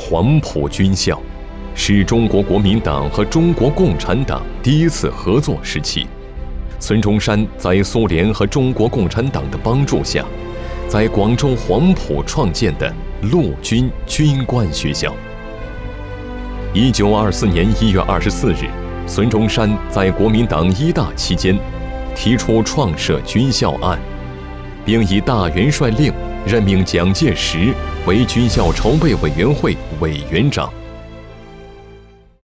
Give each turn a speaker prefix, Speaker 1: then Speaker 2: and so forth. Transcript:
Speaker 1: 黄埔军校，是中国国民党和中国共产党第一次合作时期。孙中山在苏联和中国共产党的帮助下，在广州黄埔创建的陆军军官学校。1924年1月24日，孙中山在国民党一大期间提出创设军校案，并以大元帅令任命蒋介石为军校筹备委员会委员长。